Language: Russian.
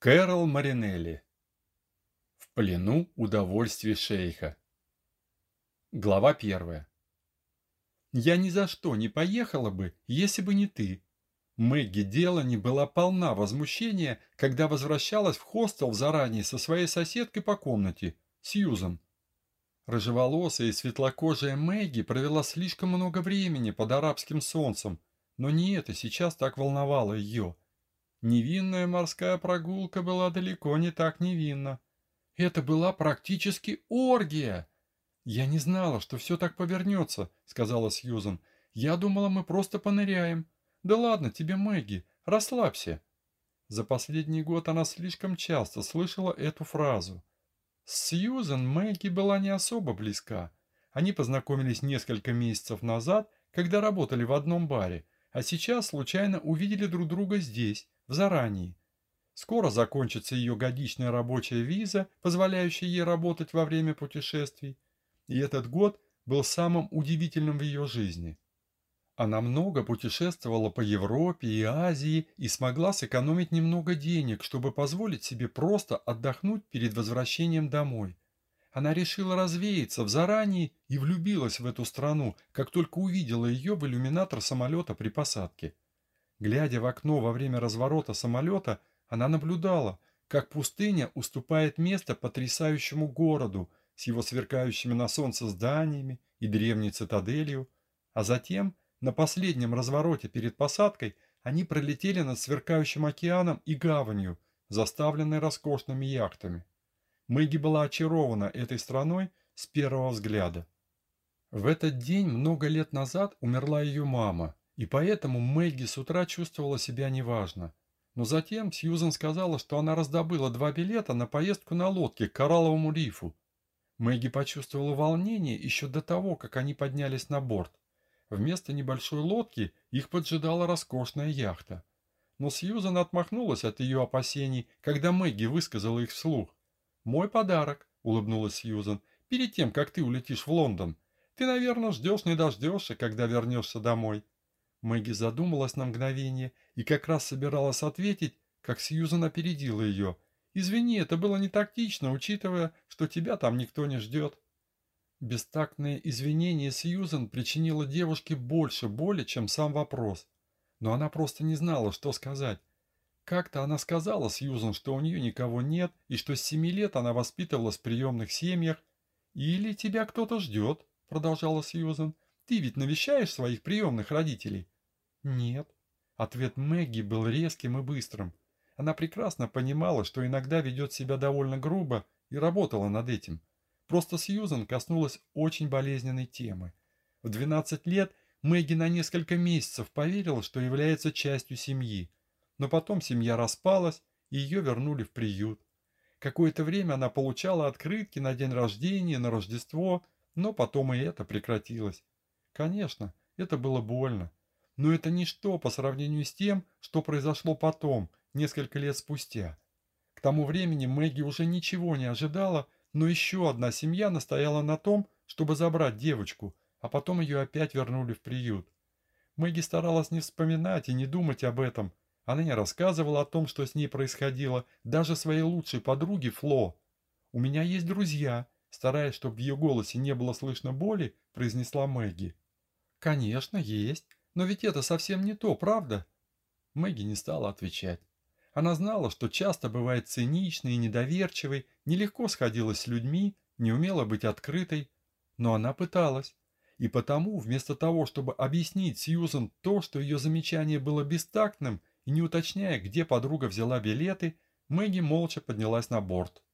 Кэрол Маринелли. В плену удовольствий шейха. Глава первая. «Я ни за что не поехала бы, если бы не ты». Мэгги Делани была полна возмущения, когда возвращалась в хостел заранее со своей соседкой по комнате, Сьюзан. Рыжеволосая и светлокожая Мэгги провела слишком много времени под арабским солнцем, но не это сейчас так волновало ее. Невинная морская прогулка была далеко не так невинна. Это была практически оргия. «Я не знала, что все так повернется», — сказала Сьюзан. «Я думала, мы просто поныряем». «Да ладно тебе, Мэгги, расслабься». За последний год она слишком часто слышала эту фразу. С Сьюзан Мэгги была не особо близка. Они познакомились несколько месяцев назад, когда работали в одном баре, а сейчас случайно увидели друг друга здесь, в Зарании. Скоро закончится ее годичная рабочая виза, позволяющая ей работать во время путешествий. И этот год был самым удивительным в ее жизни. Она много путешествовала по Европе и Азии и смогла сэкономить немного денег, чтобы позволить себе просто отдохнуть перед возвращением домой. Она решила развеяться в Зарании и влюбилась в эту страну, как только увидела ее в иллюминатор самолета при посадке. Глядя в окно во время разворота самолета, она наблюдала, как пустыня уступает место потрясающему городу с его сверкающими на солнце зданиями и древней цитаделью, а затем, на последнем развороте перед посадкой, они пролетели над сверкающим океаном и гаванью, заставленной роскошными яхтами. Мэгги была очарована этой страной с первого взгляда. В этот день много лет назад умерла ее мама, и поэтому Мэгги с утра чувствовала себя неважно. Но затем Сьюзан сказала, что она раздобыла 2 билета на поездку на лодке к Коралловому рифу. Мэгги почувствовала волнение еще до того, как они поднялись на борт. Вместо небольшой лодки их поджидала роскошная яхта. Но Сьюзан отмахнулась от ее опасений, когда Мэгги высказала их вслух. «Мой подарок», — улыбнулась Сьюзан, — «перед тем, как ты улетишь в Лондон. Ты, наверное, ждешь не дождешься, когда вернешься домой». Мэгги задумалась на мгновение и как раз собиралась ответить, как Сьюзан опередила ее. «Извини, это было не тактично, учитывая, что тебя там никто не ждет». Бестактное извинение Сьюзан причинило девушке больше боли, чем сам вопрос. Но она просто не знала, что сказать. Как-то она сказала Сьюзан, что у нее никого нет, и что с 7 лет она воспитывалась в приемных семьях. «Или тебя кто-то ждет», — продолжала Сьюзан. «Ты ведь навещаешь своих приемных родителей?» «Нет». Ответ Мэгги был резким и быстрым. Она прекрасно понимала, что иногда ведет себя довольно грубо, и работала над этим. Просто Сьюзан коснулась очень болезненной темы. В 12 лет Мэгги на несколько месяцев поверила, что является частью семьи. Но потом семья распалась, и ее вернули в приют. Какое-то время она получала открытки на день рождения, на Рождество, но потом и это прекратилось. Конечно, это было больно. Но это ничто по сравнению с тем, что произошло потом, несколько лет спустя. К тому времени Мэгги уже ничего не ожидала, но еще одна семья настояла на том, чтобы забрать девочку, а потом ее опять вернули в приют. Мэгги старалась не вспоминать и не думать об этом. Она не рассказывала о том, что с ней происходило, даже своей лучшей подруге Фло. «У меня есть друзья», стараясь, чтобы в ее голосе не было слышно боли, произнесла Мэгги. «Конечно, есть. Но ведь это совсем не то, правда?» Мэгги не стала отвечать. Она знала, что часто бывает циничной и недоверчивой, нелегко сходилась с людьми, не умела быть открытой. Но она пыталась. И потому, вместо того, чтобы объяснить Сьюзан то, что ее замечание было бестактным, и не уточняя, где подруга взяла билеты, Мэгги молча поднялась на борт.